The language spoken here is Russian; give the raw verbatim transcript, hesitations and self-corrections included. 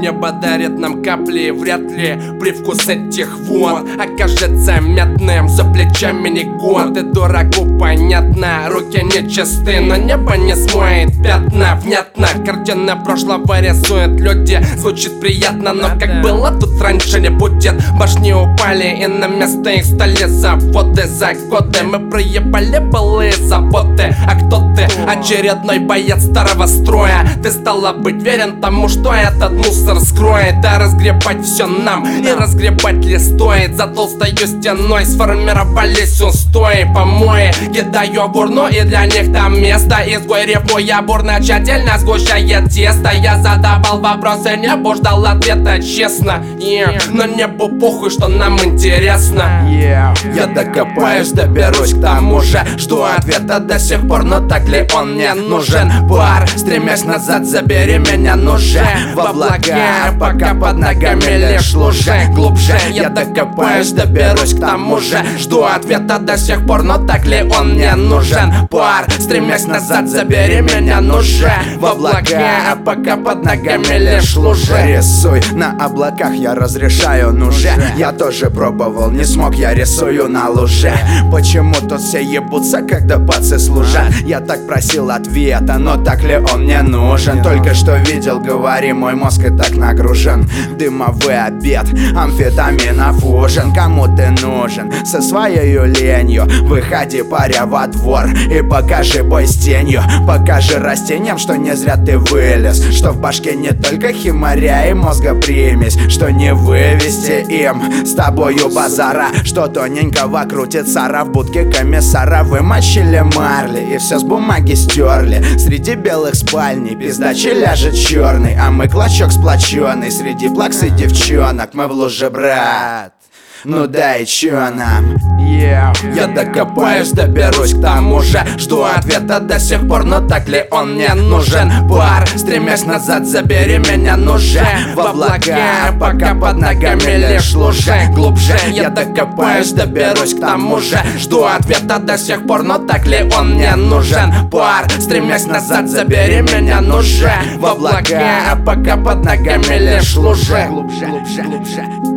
Небо дарит нам капли, вряд ли привкус этих вод окажется мятным. За плечами не год, и дураку понятно. Руки нечисты, но небо не смоет пятна. Внятно, картина прошлого рисует люди. Звучит приятно, но как было тут раньше не будет. Башни упали, и на место их стали заводы. За годы мы проебали былые заботы. А кто ты? Очередной боец старого строя. Ты стала быть верен тому, что этот мусор скроет. Да разгребать все нам, и разгребать ли стоит? За толстой стеной сформировались устои, помои. Кидаю в урну, и для них там место. Изгой рифмуя бурно, тщательно сгущает тесто. Я задавал вопросы, небу ждал ответа честно, yeah. Но небу похуй, что нам интересно, yeah. Я докопаюсь, доберусь к тому же. Жду ответа до сих пор, но так ли он мне нужен? Пар, стремясь назад, забери меня, ну же в облака, пока под ногами лишь лужи. Глубже я докопаюсь, доберусь к тому же. Жду ответа до сих пор, но так ли он мне нужен? Пар, стремясь назад, забери меня, ну же в облака, пока под ногами лишь лужи. Рисуй на облаках, я разрешаю, ну же. Я тоже пробовал, не смог, я рисую на луже. Почему тут все ебутся, когда пацы служат? Я так просил ответа, но так ли он мне нужен? Только что видел, говори, мой мозг и так нагружен. Дымовый обед, амфетаминов ужин. Кому ты нужен? Со своей ленью выходи, паря, во двор и покажи бой с тенью. Покажи растениям, что не зря ты вылез, что в башке не только химаря и мозга примесь, что не вывести им с тобою базара, что тоненького крутит сара в будке комиссара. Вымочили марли и все с бумаги стерли. Среди белых спальней пиздачи ляжет черный, а мы клочок сплоченный. Среди плакс и девчонок мы в луже, брат. Ну да и чё нам? Yeah. Я докопаюсь, доберусь к тому же. Жду ответа до сих пор, но так ли он мне нужен? Пар, стремясь назад, забери меня, ну же в облака, пока под ногами лишь лужи. Глубже я докопаюсь, доберусь к тому же. Жду ответа до сих пор, но так ли он мне нужен? Пар, стремясь назад, забери меня, ну же в облака, пока под ногами лишь лужи. Глубже, глубже, глубже.